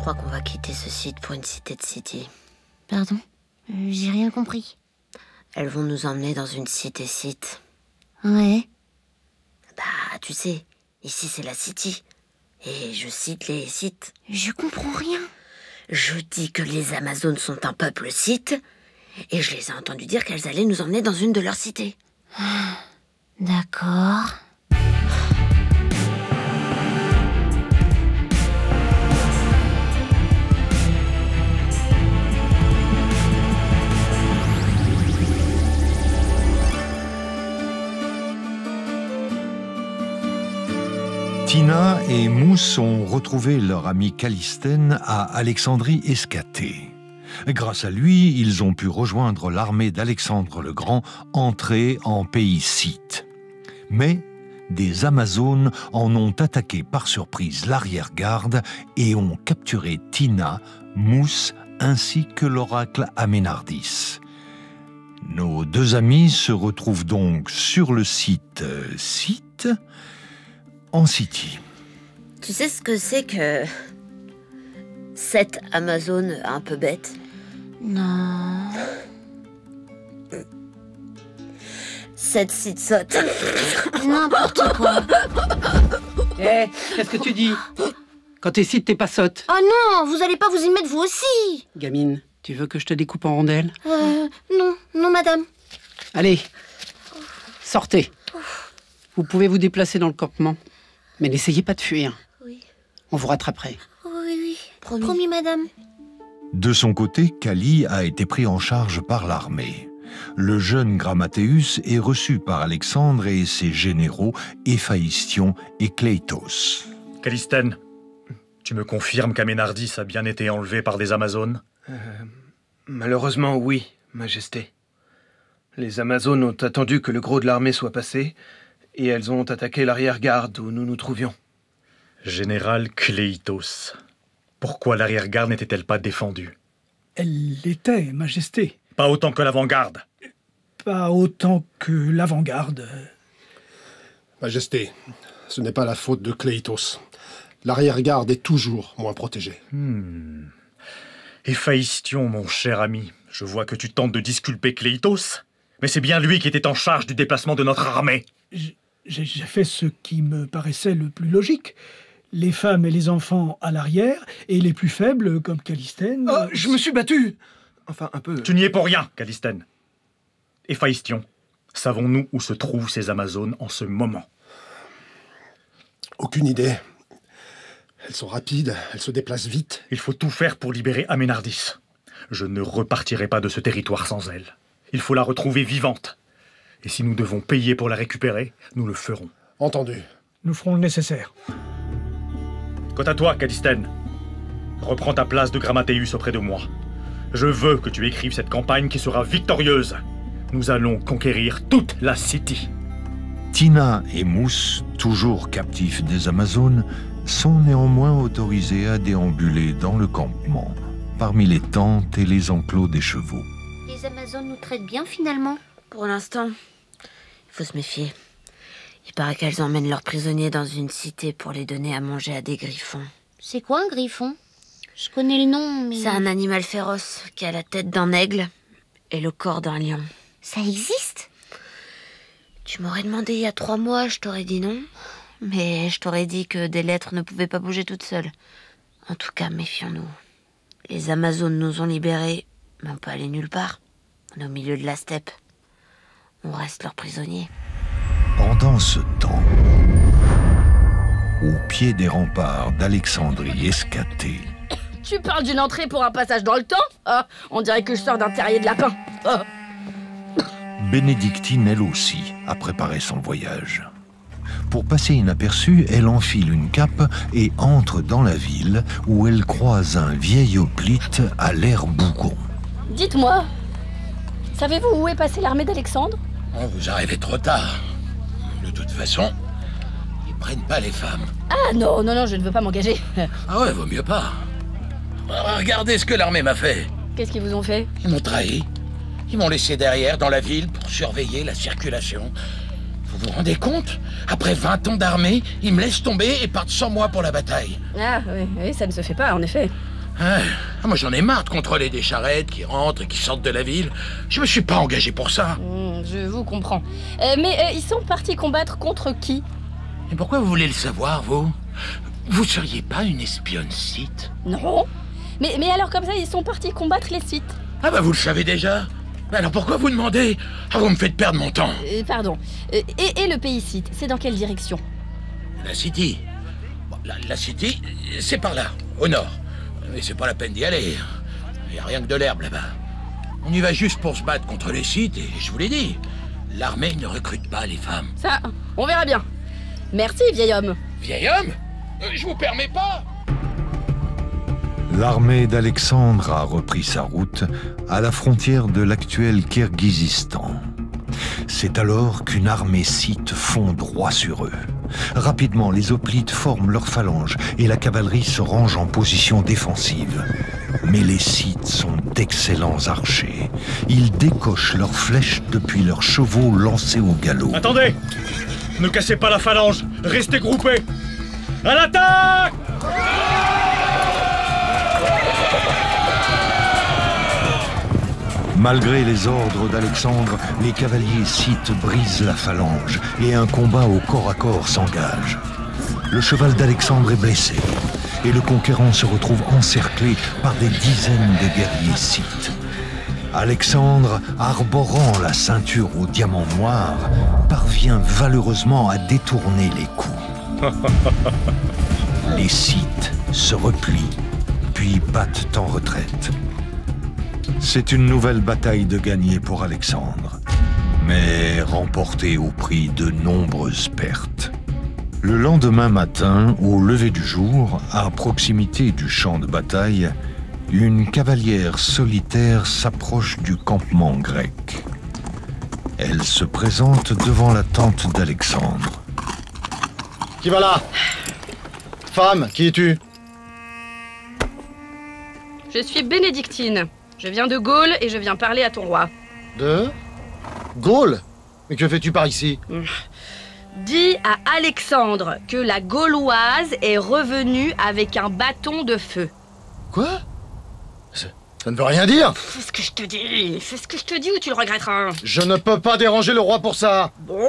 crois qu'on va quitter ce site pour une cité de City. Pardon, j'ai rien compris. Elles vont nous emmener dans une cité-site. Ouais. Bah, tu sais, ici c'est la City. Et je cite les sites. Je comprends rien. Je dis que les Amazones sont un peuple site, et je les ai entendues dire qu'elles allaient nous emmener dans une de leurs cités. D'accord. Tina et Mousse ont retrouvé leur ami Calistène à Alexandrie Escatée. Grâce à lui, ils ont pu rejoindre l'armée d'Alexandre le Grand, entrée en pays scythe. Mais des Amazones en ont attaqué par surprise l'arrière-garde et ont capturé Tina, Mousse ainsi que l'oracle Aménardis. Nos deux amis se retrouvent donc sur le site Scythe, en City. Tu sais ce que c'est que cette Amazone un peu bête? Non. Cette site saute. N'importe quoi. Hé, qu'est-ce que tu dis? Quand t'es site, t'es pas sotte. Oh non, vous allez pas vous y mettre vous aussi. Gamine, tu veux que je te découpe en rondelles? Non, madame. Allez, sortez. Vous pouvez vous déplacer dans le campement, mais n'essayez pas de fuir. Oui. On vous rattraperait. Oui. Promis, madame. De son côté, Kali a été pris en charge par l'armée. Le jeune Grammathéus est reçu par Alexandre et ses généraux Héphaïstion et Kleitos. Calistène, tu me confirmes qu'Aménardis a bien été enlevé par des Amazones? Malheureusement, oui, Majesté. Les Amazones ont attendu que le gros de l'armée soit passé, et elles ont attaqué l'arrière-garde où nous nous trouvions. Général Kleitos, pourquoi l'arrière-garde n'était-elle pas défendue? Elle l'était, Majesté. Pas autant que l'avant-garde. Pas autant que l'avant-garde. Majesté, ce n'est pas la faute de Kleitos. L'arrière-garde est toujours moins protégée. Héphaïstion, mon cher ami, je vois que tu tentes de disculper Kleitos, mais c'est bien lui qui était en charge du déplacement de notre armée. J'ai fait ce qui me paraissait le plus logique. Les femmes et les enfants à l'arrière, et les plus faibles, comme Calistène... Oh, je me suis battu! Enfin, un peu... Tu n'y es pour rien, Calistène. Héphaïstion, savons-nous où se trouvent ces Amazones en ce moment? Aucune idée. Elles sont rapides, elles se déplacent vite. Il faut tout faire pour libérer Aménardis. Je ne repartirai pas de ce territoire sans elle. Il faut la retrouver vivante. Et si nous devons payer pour la récupérer, nous le ferons. Entendu. Nous ferons le nécessaire. Quant à toi, Calistène, reprends ta place de Grammathéus auprès de moi. Je veux que tu écrives cette campagne qui sera victorieuse. Nous allons conquérir toute la City. Tina et Mousse, toujours captifs des Amazones, sont néanmoins autorisés à déambuler dans le campement, parmi les tentes et les enclos des chevaux. Les Amazones nous traitent bien finalement. Pour l'instant, il faut se méfier. Il paraît qu'elles emmènent leurs prisonniers dans une cité pour les donner à manger à des griffons. C'est quoi un griffon? Je connais le nom, mais... C'est un animal féroce qui a la tête d'un aigle et le corps d'un lion. Ça existe? Tu m'aurais demandé il y a 3 mois, je t'aurais dit non. Mais je t'aurais dit que des lettres ne pouvaient pas bouger toutes seules. En tout cas, méfions-nous. Les Amazones nous ont libérés, mais on peut aller nulle part. On est au milieu de la steppe. On reste leurs prisonniers. Pendant ce temps, au pied des remparts d'Alexandrie Escatée, Tu parles d'une entrée pour un passage dans le temps? Ah, on dirait que je sors d'un terrier de lapin. Ah. Bénédictine, elle aussi, a préparé son voyage. Pour passer inaperçue, elle enfile une cape et entre dans la ville où elle croise un vieil hoplite à l'air bougon. Dites-moi, savez-vous où est passée l'armée d'Alexandre? Oh, vous arrivez trop tard. De toute façon, ils prennent pas les femmes. Ah non, je ne veux pas m'engager. Ah ouais, vaut mieux pas. Regardez ce que l'armée m'a fait. Qu'est-ce qu'ils vous ont fait? Ils m'ont trahi. Ils m'ont laissé derrière dans la ville pour surveiller la circulation. Vous vous rendez compte? Après 20 ans d'armée, ils me laissent tomber et partent sans moi pour la bataille. Ah oui, ça ne se fait pas, en effet. Moi j'en ai marre de contrôler des charrettes qui rentrent et qui sortent de la ville. Je me suis pas engagé pour ça. Je vous comprends. Mais ils sont partis combattre contre qui? Et pourquoi vous voulez le savoir, vous? Vous seriez pas une espionne Sith? Non. Mais alors comme ça, ils sont partis combattre les Sith. Ah bah vous le savez déjà. Mais alors pourquoi vous demandez? Vous me faites perdre mon temps. Pardon. Et le pays Sith, c'est dans quelle direction? La City. Bon, la City, c'est par là, au nord. Mais c'est pas la peine d'y aller. Il y a rien que de l'herbe là-bas. On y va juste pour se battre contre les Sith et je vous l'ai dit, l'armée ne recrute pas les femmes. Ça, on verra bien. Merci, vieil homme. Vieil homme? Je vous permets pas. L'armée d'Alexandre a repris sa route à la frontière de l'actuel Kirghizistan. C'est alors qu'une armée scythe fond droit sur eux. Rapidement, les hoplites forment leur phalange et la cavalerie se range en position défensive. Mais les Scythes sont d'excellents archers. Ils décochent leurs flèches depuis leurs chevaux lancés au galop. Attendez! Ne cassez pas la phalange! Restez groupés! À l'attaque! Malgré les ordres d'Alexandre, les cavaliers scythes brisent la phalange et un combat au corps à corps s'engage. Le cheval d'Alexandre est blessé et le conquérant se retrouve encerclé par des dizaines de guerriers scythes. Alexandre, arborant la ceinture au diamant noir, parvient valeureusement à détourner les coups. Les Scythes se replient, puis battent en retraite. C'est une nouvelle bataille de gagner pour Alexandre, mais remportée au prix de nombreuses pertes. Le lendemain matin, au lever du jour, à proximité du champ de bataille, une cavalière solitaire s'approche du campement grec. Elle se présente devant la tente d'Alexandre. Qui va là? Femme, qui es-tu? Je suis bénédictine. Je viens de Gaule et je viens parler à ton roi. De Gaule? Mais que fais-tu par ici? Dis à Alexandre que la Gauloise est revenue avec un bâton de feu. Quoi? Ça ne veut rien dire. Fais ce que je te dis. Fais ce que je te dis ou tu le regretteras. Je ne peux pas déranger le roi pour ça. Bon.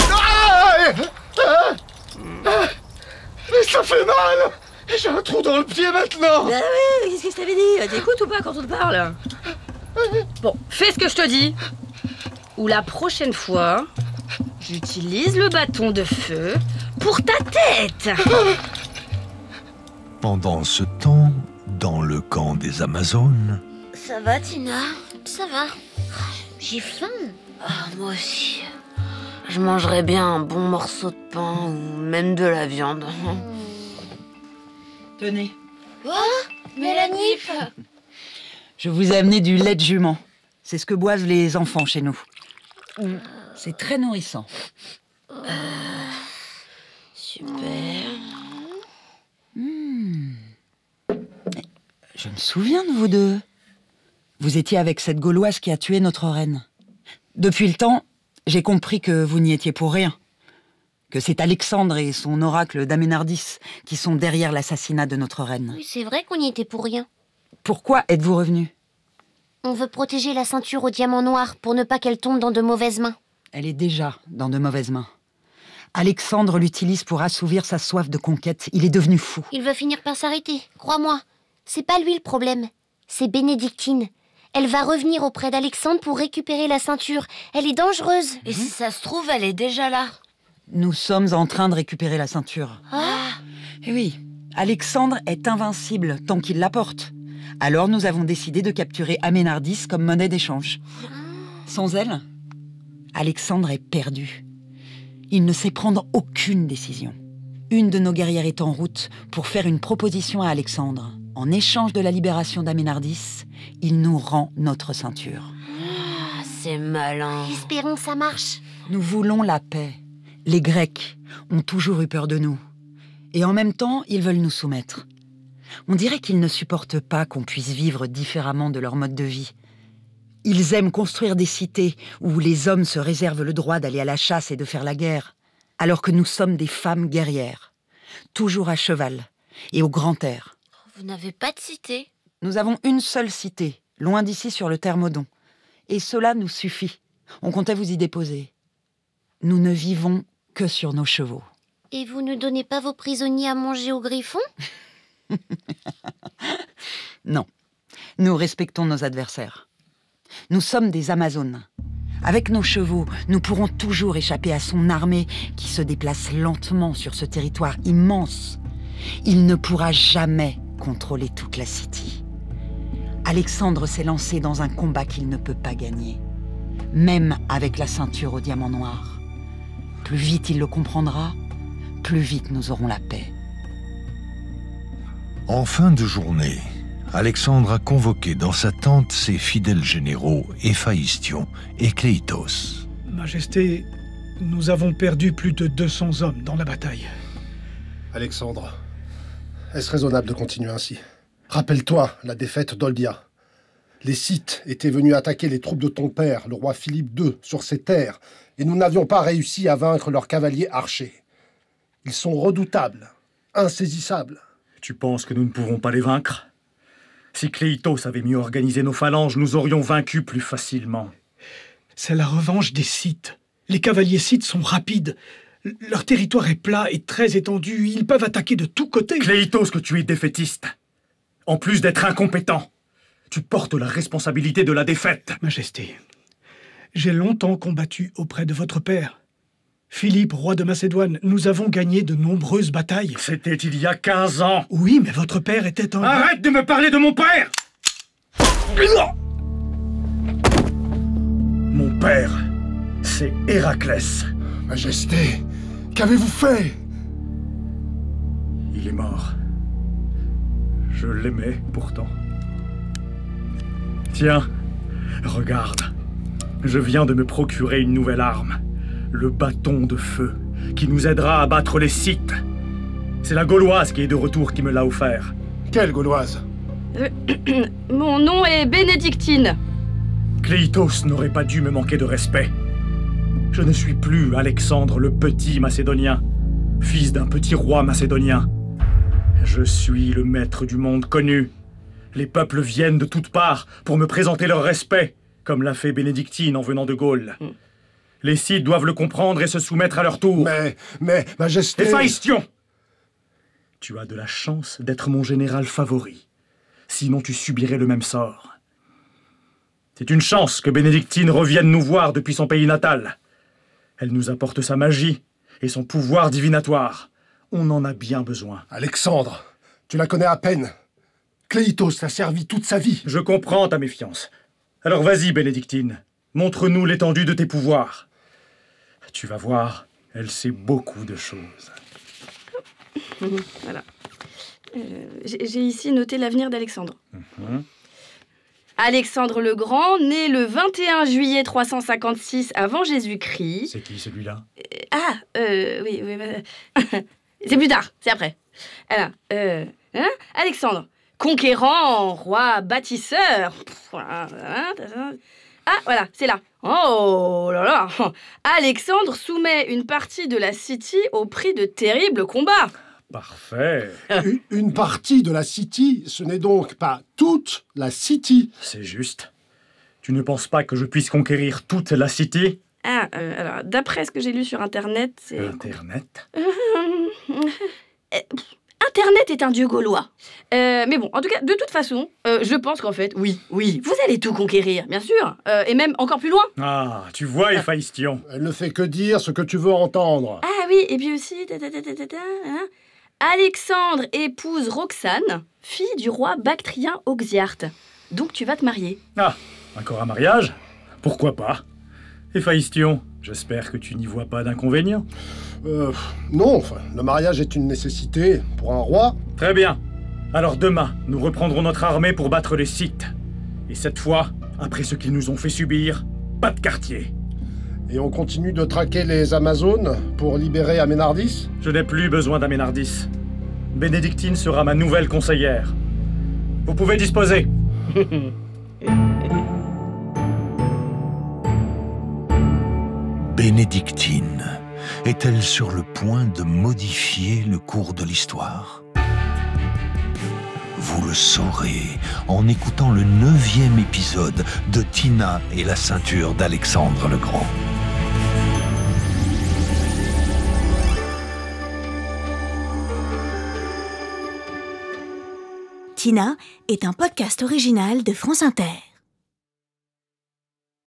Mais ça fait mal. J'ai un trou dans le pied maintenant. Bah oui, qu'est-ce que je t'avais dit? T'écoutes ou pas quand on te parle? Bon, fais ce que je te dis. Ou la prochaine fois, j'utilise le bâton de feu pour ta tête. Pendant ce temps, dans le camp des Amazones... Ça va, Tina? Ça va. J'ai faim. Moi aussi. Je mangerais bien un bon morceau de pain ou même de la viande. Tenez. Quoi? Mélanie? Je vous ai amené du lait de jument. C'est ce que boivent les enfants chez nous. C'est très nourrissant. Super. Je me souviens de vous deux. Vous étiez avec cette Gauloise qui a tué notre reine. Depuis le temps, j'ai compris que vous n'y étiez pour rien. Que c'est Alexandre et son oracle d'Aménardis qui sont derrière l'assassinat de notre reine. Oui, c'est vrai qu'on n'y était pour rien. Pourquoi êtes-vous revenu? On veut protéger la ceinture au diamant noir pour ne pas qu'elle tombe dans de mauvaises mains. Elle est déjà dans de mauvaises mains. Alexandre l'utilise pour assouvir sa soif de conquête. Il est devenu fou. Il va finir par s'arrêter, crois-moi. C'est pas lui le problème, c'est Bénédictine. Elle va revenir auprès d'Alexandre pour récupérer la ceinture. Elle est dangereuse. Et si ça se trouve, elle est déjà là. Nous sommes en train de récupérer la ceinture. Ah. Eh oui, Alexandre est invincible tant qu'il la porte. Alors nous avons décidé de capturer Aménardis comme monnaie d'échange. Sans elle, Alexandre est perdu. Il ne sait prendre aucune décision. Une de nos guerrières est en route pour faire une proposition à Alexandre. En échange de la libération d'Aménardis, il nous rend notre ceinture. C'est malin. Espérons que ça marche. Nous voulons la paix. Les Grecs ont toujours eu peur de nous. Et en même temps, ils veulent nous soumettre. On dirait qu'ils ne supportent pas qu'on puisse vivre différemment de leur mode de vie. Ils aiment construire des cités où les hommes se réservent le droit d'aller à la chasse et de faire la guerre, alors que nous sommes des femmes guerrières, toujours à cheval et au grand air. Vous n'avez pas de cité? Nous avons une seule cité, loin d'ici sur le Thermodon. Et cela nous suffit. On comptait vous y déposer. Nous ne vivons que sur nos chevaux. Et vous ne donnez pas vos prisonniers à manger aux griffons? Non. Nous respectons nos adversaires. Nous sommes des Amazones. Avec nos chevaux, nous pourrons toujours échapper à son armée qui se déplace lentement sur ce territoire immense. Il ne pourra jamais contrôler toute la City. Alexandre s'est lancé dans un combat qu'il ne peut pas gagner, même avec la ceinture au diamant noir. Plus vite il le comprendra, plus vite nous aurons la paix. En fin de journée, Alexandre a convoqué dans sa tente ses fidèles généraux Héphaïstion et Kléitos. Majesté, nous avons perdu plus de 200 hommes dans la bataille. Alexandre, est-ce raisonnable de continuer ainsi? Rappelle-toi la défaite d'Olbia. Les Scythes étaient venus attaquer les troupes de ton père, le roi Philippe II, sur ces terres, et nous n'avions pas réussi à vaincre leurs cavaliers archers. Ils sont redoutables, insaisissables. Tu penses que nous ne pourrons pas les vaincre? Si Kléitos avait mieux organisé nos phalanges, nous aurions vaincu plus facilement. C'est la revanche des Scythes. Les cavaliers Scythes sont rapides. Leur territoire est plat et très étendu. Ils peuvent attaquer de tous côtés. Kléitos, que tu es défaitiste. En plus d'être incompétent, tu portes la responsabilité de la défaite. Majesté, j'ai longtemps combattu auprès de votre père. Philippe, roi de Macédoine, nous avons gagné de nombreuses batailles. C'était il y a 15 ans. Oui, mais votre père était un... Arrête de me parler de mon père! Mon père, c'est Héraclès. Majesté, qu'avez-vous fait? Il est mort. Je l'aimais pourtant. Tiens, regarde. Je viens de me procurer une nouvelle arme. Le bâton de feu, qui nous aidera à battre les Scythes. C'est la Gauloise qui est de retour qui me l'a offert. Quelle Gauloise? Mon nom est Bénédictine. Kléitos n'aurait pas dû me manquer de respect. Je ne suis plus Alexandre le Petit Macédonien, fils d'un petit roi macédonien. Je suis le maître du monde connu. Les peuples viennent de toutes parts pour me présenter leur respect, comme l'a fait Bénédictine en venant de Gaule. Les Scythes doivent le comprendre et se soumettre à leur tour. Mais, Majesté... Héphaïstion! Tu as de la chance d'être mon général favori. Sinon tu subirais le même sort. C'est une chance que Bénédictine revienne nous voir depuis son pays natal. Elle nous apporte sa magie et son pouvoir divinatoire. On en a bien besoin. Alexandre, tu la connais à peine. Kléitos l'a servi toute sa vie. Je comprends ta méfiance. Alors vas-y, Bénédictine. Montre-nous l'étendue de tes pouvoirs. Tu vas voir, elle sait beaucoup de choses. Voilà. J'ai ici noté l'avenir d'Alexandre. Alexandre le Grand, né le 21 juillet 356 avant Jésus-Christ. C'est qui celui-là? Oui. C'est plus tard, c'est après. Alors, Alexandre, conquérant, roi, bâtisseur. Ah, voilà, c'est là. Oh là là. Alexandre soumet une partie de la City au prix de terribles combats. Parfait. Une partie de la City, ce n'est donc pas toute la City. C'est juste. Tu ne penses pas que je puisse conquérir toute la City? Alors, d'après ce que j'ai lu sur Internet, c'est... Internet? Internet est un dieu gaulois. Mais bon, en tout cas, de toute façon, je pense qu'en fait, oui, vous allez tout conquérir, bien sûr. Et même encore plus loin. Ah, tu vois, Héphaïstion. Elle ne fait que dire ce que tu veux entendre. Ah oui, et puis aussi... Alexandre épouse Roxane, fille du roi bactrien Oxyarte. Donc tu vas te marier. Ah, encore un mariage? Pourquoi pas? Héphaïstion, j'espère que tu n'y vois pas d'inconvénient. Non, enfin, le mariage est une nécessité pour un roi. Très bien. Alors demain, nous reprendrons notre armée pour battre les Scythes. Et cette fois, après ce qu'ils nous ont fait subir, pas de quartier. Et on continue de traquer les Amazones pour libérer Aménardis? Je n'ai plus besoin d'Aménardis. Bénédictine sera ma nouvelle conseillère. Vous pouvez disposer. Bénédictine est-elle sur le point de modifier le cours de l'histoire? Vous le saurez en écoutant le 9e épisode de Tina et la ceinture d'Alexandre le Grand. Tina est un podcast original de France Inter.